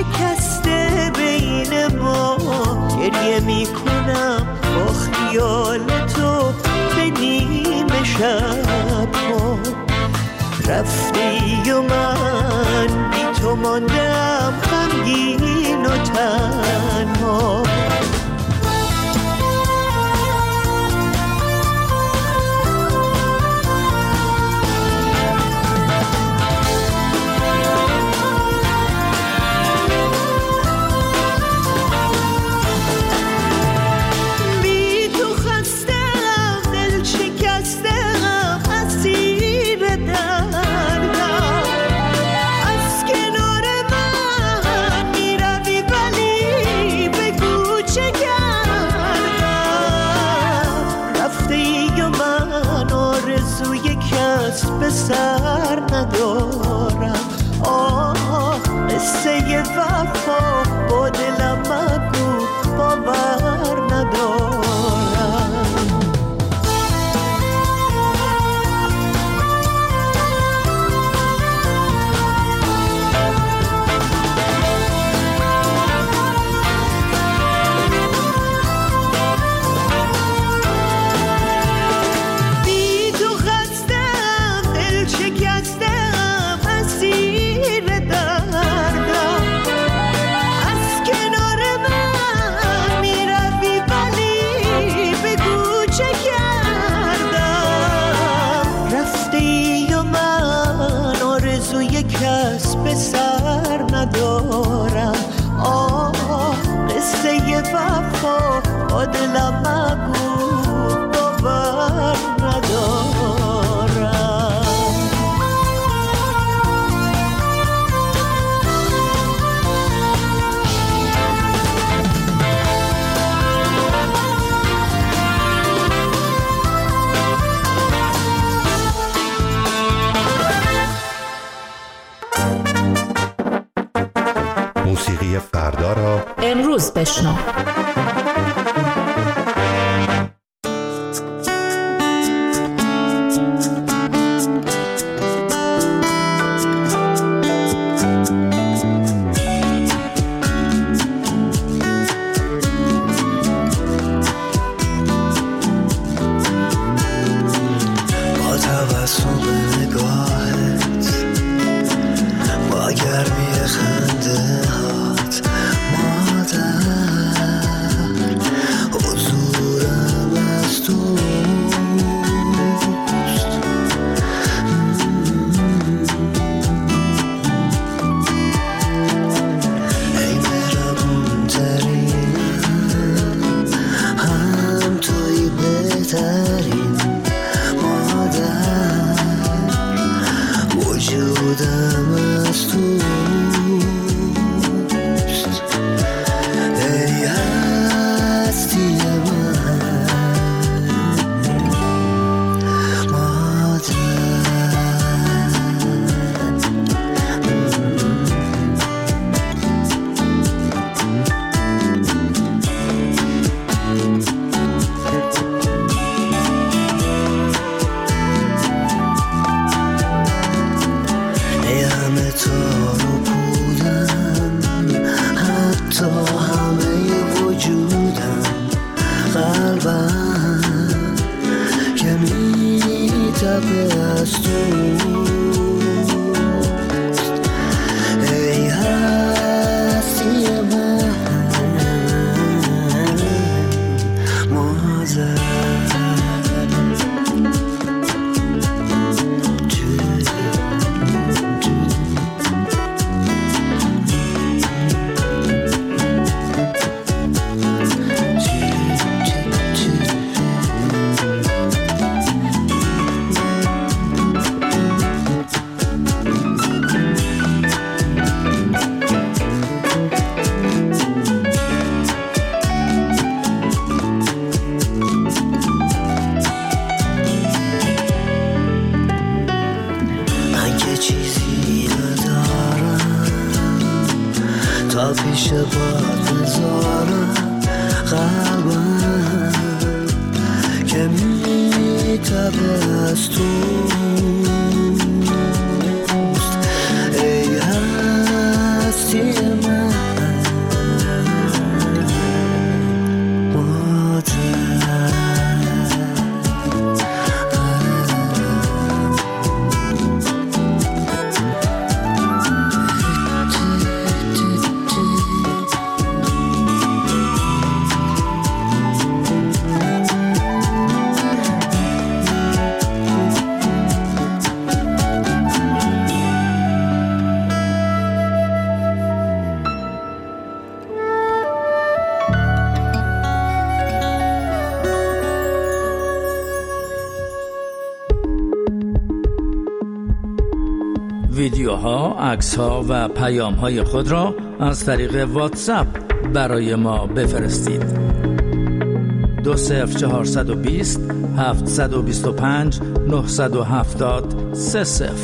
شکسته بین ما، گریه میکنم با خیال تو به نیمه شب ها. رفتی و من بی تو ماندم غمگین و تنها. به سر ندارم، قصه وفا با دلم مگو، باور ندارم. به سر ندارم، قصه وفا با دلم مگو، باور ندارم. موسیقی فردا را امروز بشنو. با تبسم نگاهت، با گرمی خنده هات، مادر حضورم از توست. ای مهربون ترین، هم توی بهترین، مادر وجودم از توست. ای هستی من، مادر. ای همه تارو بودم، حتی همه وجودم، قلبم که میتپه از توست. ای هستی من، مادر. تا پیش باد بذارم قلبم که میتبه از توست. ای هستی من، ها، عکس ها و پیام های خود را از طریق واتساپ برای ما بفرستید. 20420 725 970 30.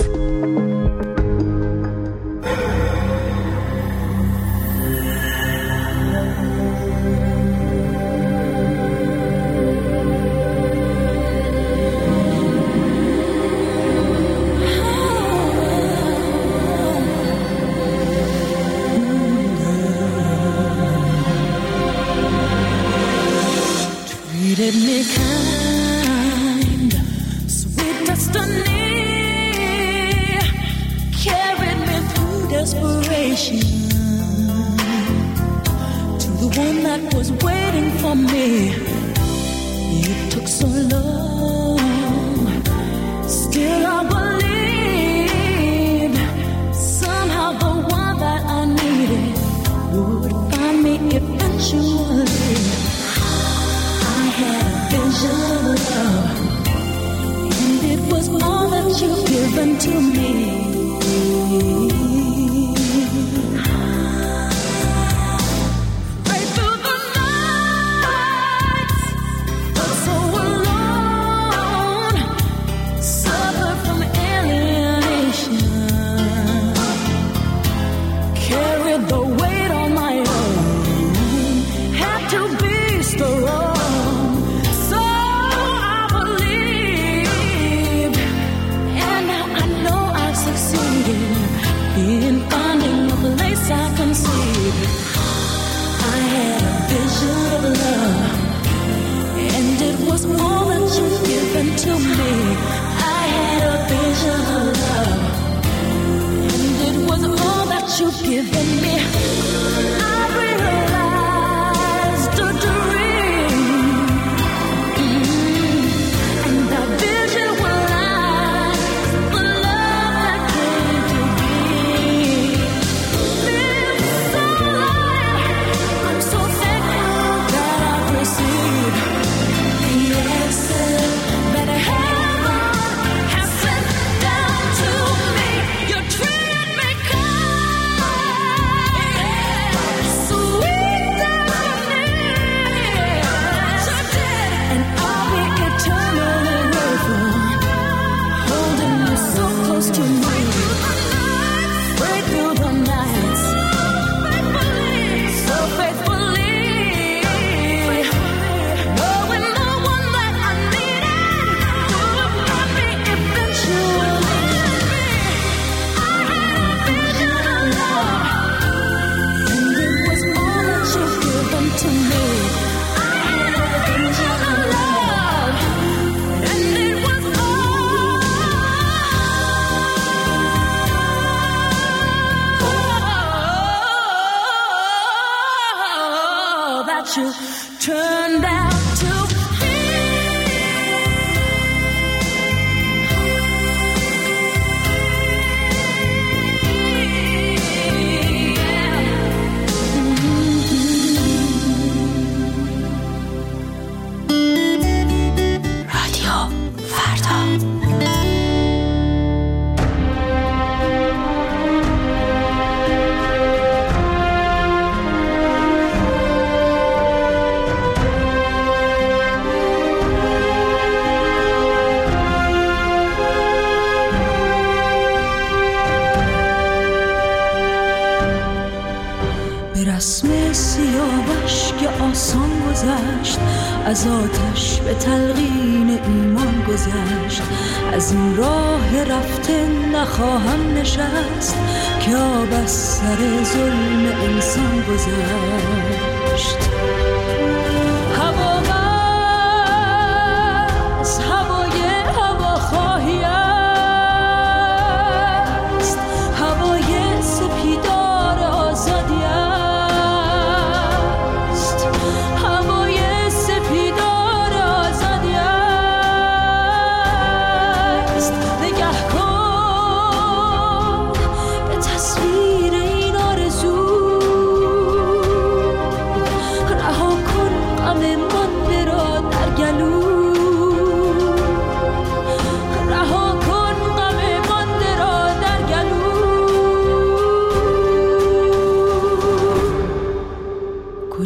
رسم سیاوش که آسان گذشت، از آتش به تلقین ایمان گذشت. از این راه رفته نخواهم نشست، که آب از سر ظلم انسان گذشت.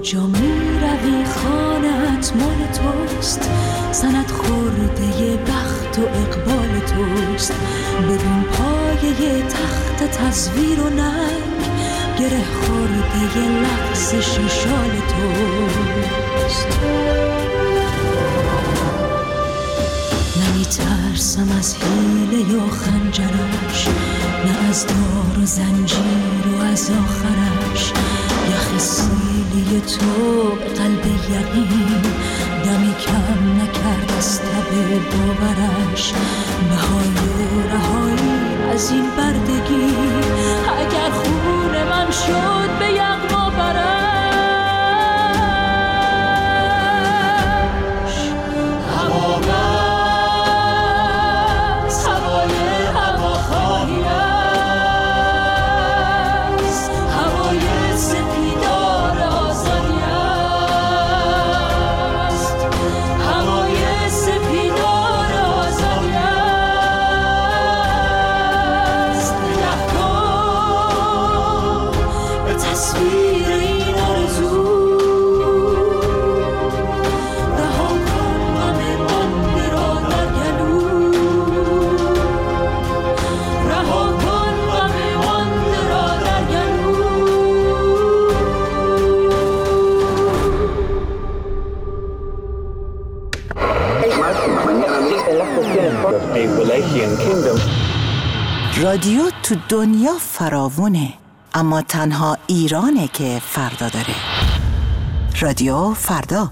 کجا می روی خانت مال توست، سند خورده بخت و اقبال توست. بدون پایه تخت تصویر و ننگ، گره خورده لغزش شال توست. نمی ترسم از حیله یا خنجرش، نه از دار و زنجیر و از آخرش. یخ سیلی تو به قلب یقین، دمی کم نکرد از تب باورش. بهای رهایی از این بردگی، اگر خون من شد به یغما برش. هوا بس هوای هواخواهی است، هوای سپیدار آزادی است، هوای سپیدار آزادی است. نگه کن به تصویر این آرزو، رها کن غم مانده را در گلو، رها کن غم مانده را در گلو. رادیو تو دنیا فراوونه، اما تنها ایرانه که فردا داره. رادیو فردا.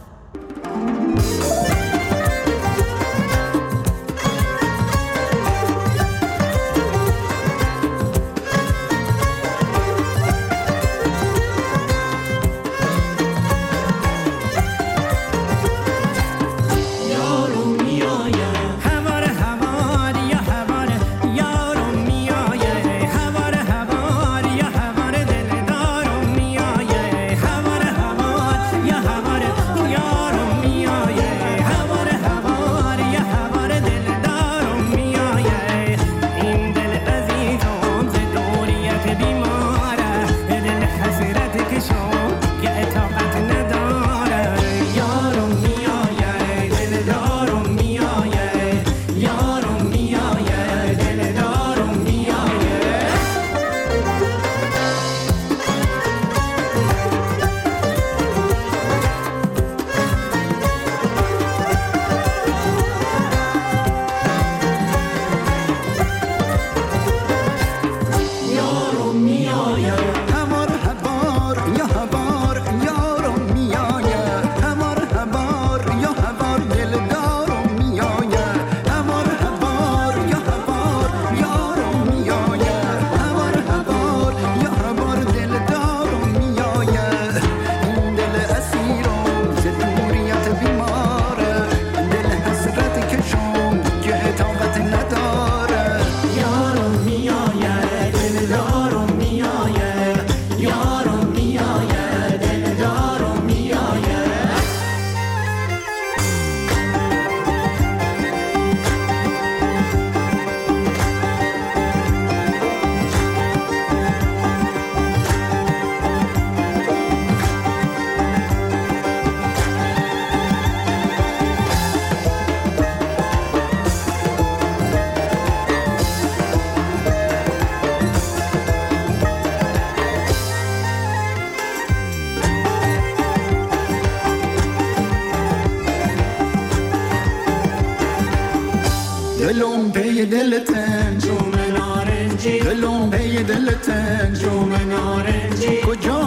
دلم پی دلتن جوم نارنجی، دلم پی دلتن جوم نارنجی. کجا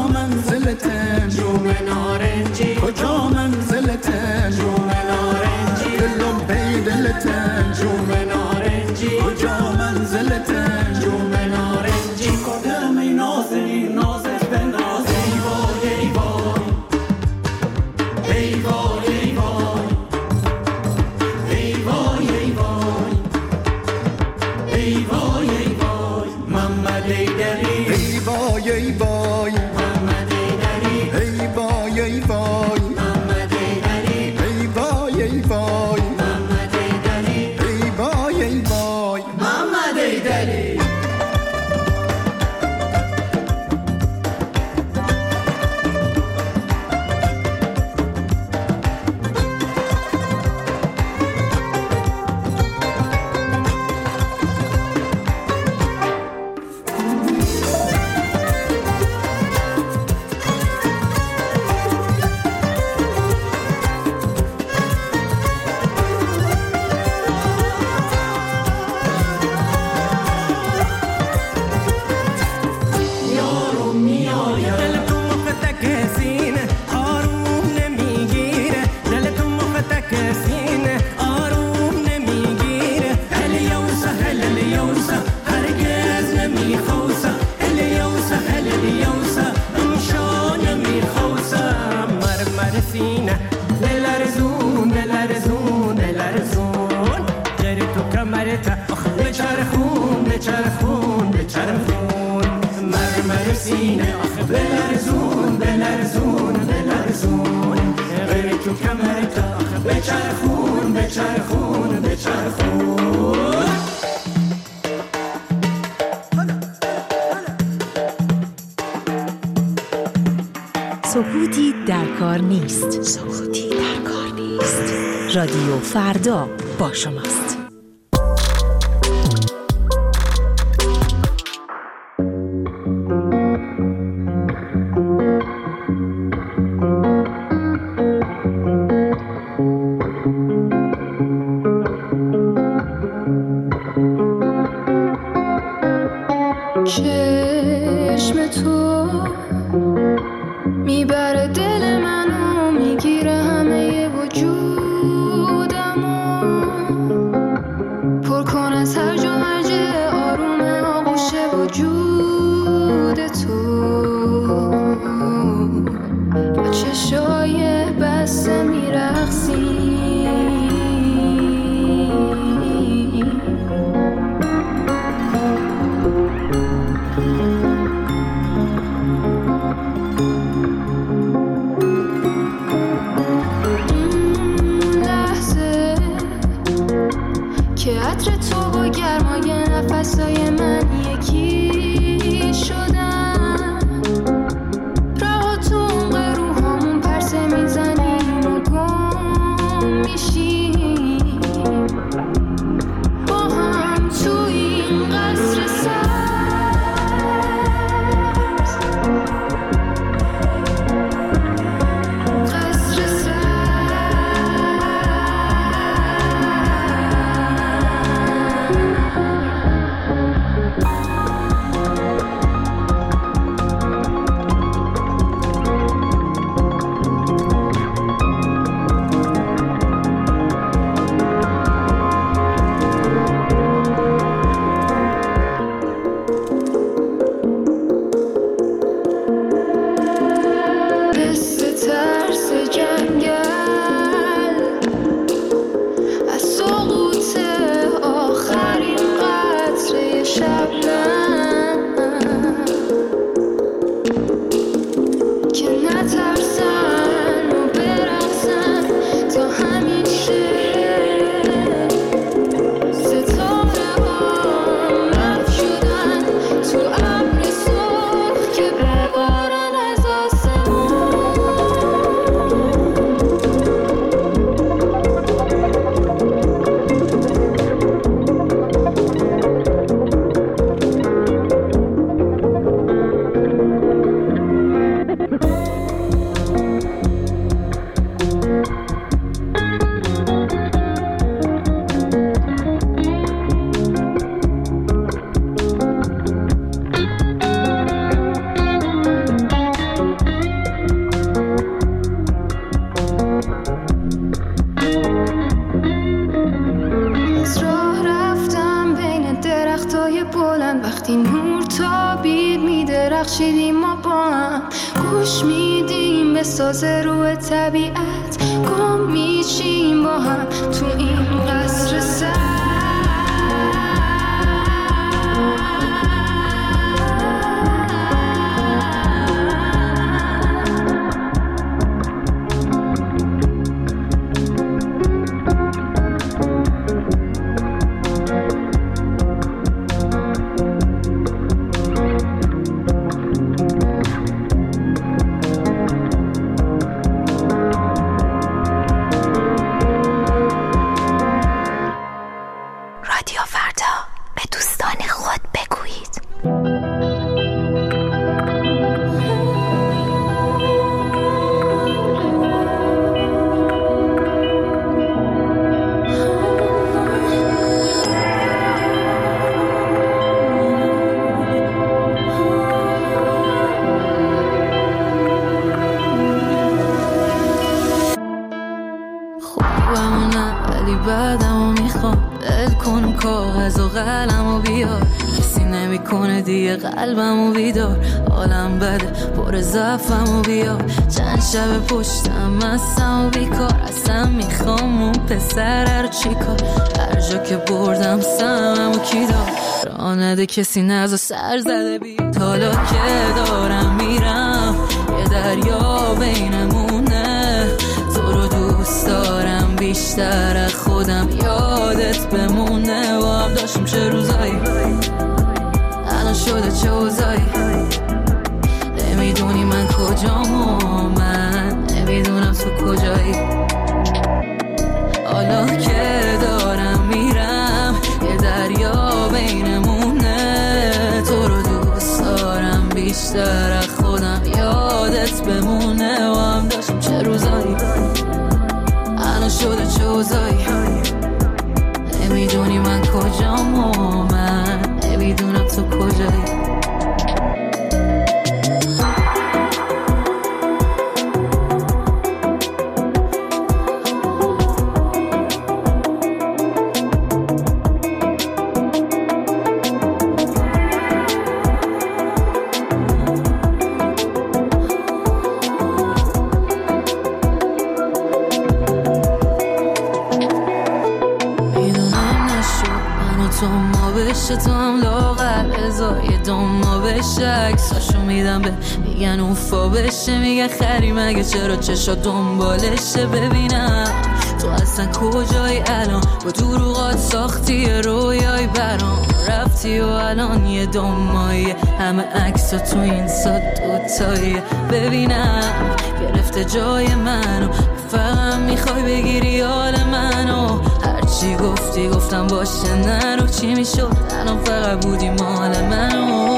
منزلتن جوم نارنجی، کجا منزلتن جوم نارنجی. دلم پی دلتن جوم نارنجی، کجا منزلتن جوم نارنجی. کدام ای نازنین نازت به ناز، ای وای ای وای ای وای ای وای ای وای ای وای ای وای محمد ای دلی ای وای ای وای سینه بلرزون بلرزون بلرزون غیر تو کمرت بچرخون بچرخون بچرخون مرمر سینه بلرزون بلرزون بلرزون غیر تو کمرت بچرخون بچرخون بچرخون. سکوتی در کار نیست. سکوتی در کار نیست. رادیو فردا با شماست. چشم تو میبره دل منو میگیره همه وجودمو پر کن از هرج و مرج آروم آغوش وجود تو با چشای بسته میرقصی که عطر تو با گرمای نفسای من یکی شدن راه تو اون روحامون پرسه میزنیم و گم میشیم با هم تو این قصر سبز قصر سبز وقتی نور تابید میدرخشیدیم ما با هم گوش میدیم به ساز روح طبیعت گم میشیم با هم تو این قصر سبز کن کاغذ و قلم و بیار، کسی نمی کنه دیگه قلبم و بیدار، حالم بده پر ضعفم و بیار، چند شب پشتم هستم و بیکار، اصلا میخوام اون پسر رو چیکار، هر جا که بردم سمم و کی دار، راه نده کسی نزا سر زده بی، حالا که دارم میرم یه دریا بینمونه، تو رو دوست دارم بیشتر از خودم، یادت بمونه و هم داشتیم چه روزایی، الان شده چه اوضاعی، نمیدونی من کجام و من نمیدونم تو کجایی، حالا که دارم میرم یه دریا بینمونه، تو رو دوست دارم بیشتر از خودم، یادت بمونه و هم داشتیم چه روزایی، الان شده چه اوضاعی، نمیدونی من کجام و من نمیدونم تو کجایی. تو هم لاغر ازا یه دوما بشه، عکساشو میدم به میگن اوفا بشه، میگن خری مگه چرا چشا دنبالشه، ببینم تو اصلا کجایی الان، با دروغات ساختی رویای برام، رفتی و الان یه دومایی، همه عکسا تو این سا دوتایی، ببینم گرفته جای منو، فقط میخوای بگیری حال منو، هرچی گفتی گفتم باشه نرو، چی میشد الان فقط بودی مال منو،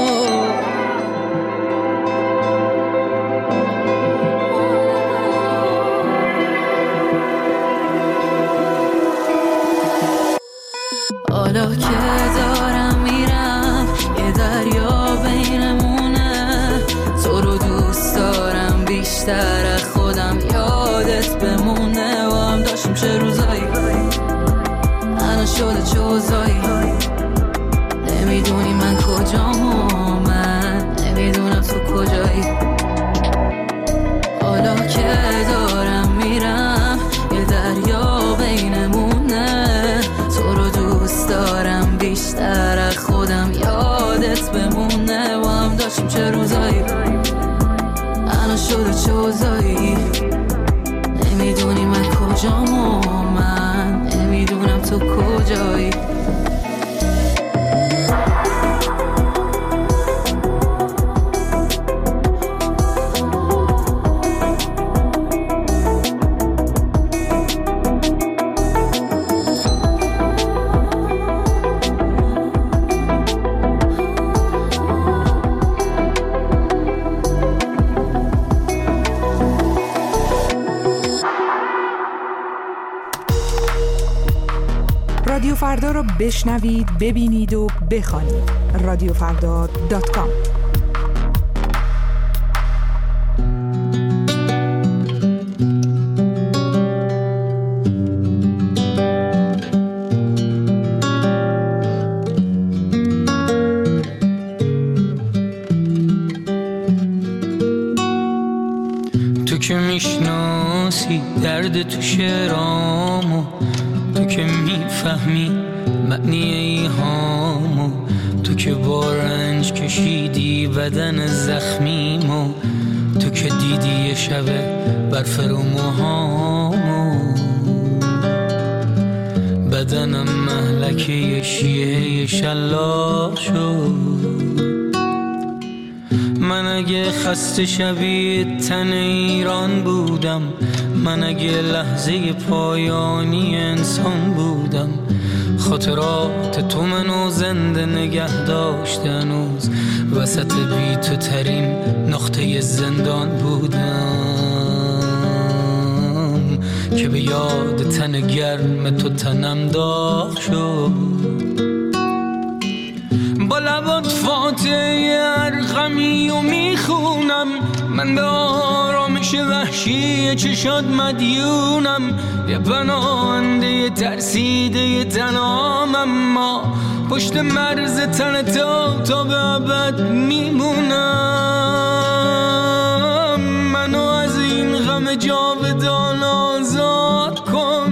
حالا که دارم میرم یه دریا بینمونه، تو رو دوست دارم بیشتر از خودم، یادت بمونه و هم داشتیم چه روزایی، الان شده چه اوضاعی، نمیدونی من کجام و من نمیدونم تو کجایی، حالا که دارم میرم یه دریا بینمونه، تو رو دوست دارم بیشتر از خودم، یادت بمونه و هم داشتیم چه روزایی، الان شده چه اوضاعی، نمیدونی من کجام و من نمیدونم تو کجایی. رادیو فردا رو بشنوید، ببینید و بخوانید. radiofrda.com. تو که میشناسی درد تو شعرامو، تو که میفهمی معنی ایهامو، تو که با رنج کشیدی بدن زخمیمو، تو که دیدی یه شبه برف رو موهامو، بدنم مهلکه شیعه شلاق شد، من اگه خسته شبیه تن ایران بودم، من اگه لحظه پایانی انسان بودم، خاطرات تو منو زنده نگه داشت، هنوز وسط بی تو ترین نقطه زندان بودم، که به یاد تن گرم تو تنم داغ شد، با لبات فاتحه ارقمی و میخونم، من به آرام آرامش وحشی چشات مدیونم، یه پناهنده ترسیده تنام، اما پشت مرز تن تا به ابد میمونم. منو از این غم جاودان آزاد کن،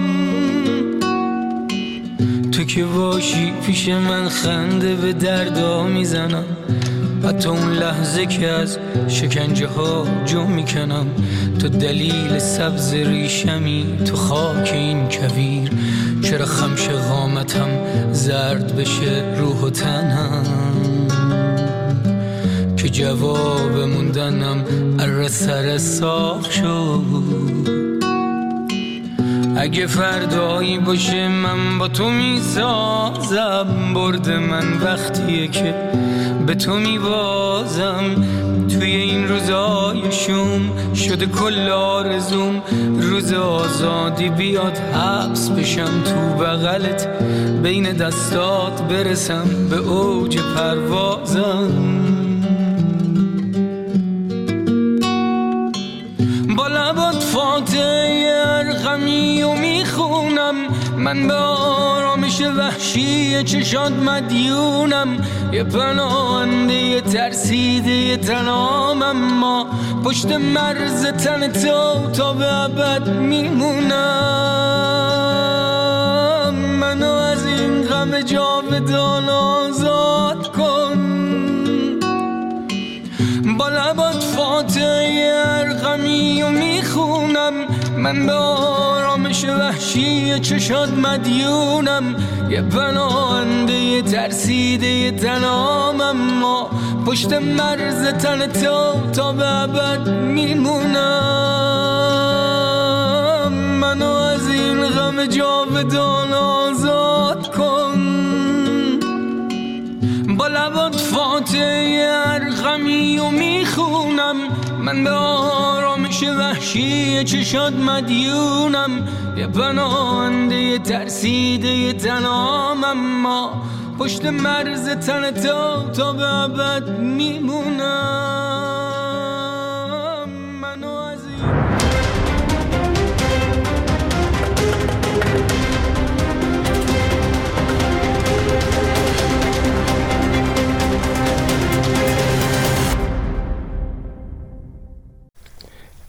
تو که باشی پیش من خنده به دردا میزنم، حتی اون لحظه که از شکنجه ها جو میکنم. تو دلیل سبز ریشمی تو خاک این کویر، چرا خمش قامتم زرد بشه روح و تنم، که جواب موندنم اره سر ساخت شد. اگه فردایی باشه من با تو میسازم، برد من وقتیه که به تو میبازم. توی این روزای شوم شده کل آرزوم، روز آزادی بیاد حبس بشم تو بغلت، بین دستات برسم به اوج پروازم. با لبات فاتحه ارقمی و میخونم، من به آرامش وحشی چشات مدیونم، یه پناهنده ترسیده تنام، اما پشت مرز تن تا به ابد میمونم. منو از این غم جاودان آزاد کن، با لبات فاتحه ارقمی و میخونم، من به آرامش وحشی چشات مدیونم، یه پناهنده ترسیده تنام، اما پشت مرز تن تا به ابد میمونم. منو از این غم جاودان آزاد کن، با لبات فاتحه ارقمی و میخونم، من به آرامش وحشی چشات مدیونم، یه پناهنده ترسیده تنام، اما پشت مرز تن تا به ابد میمونم.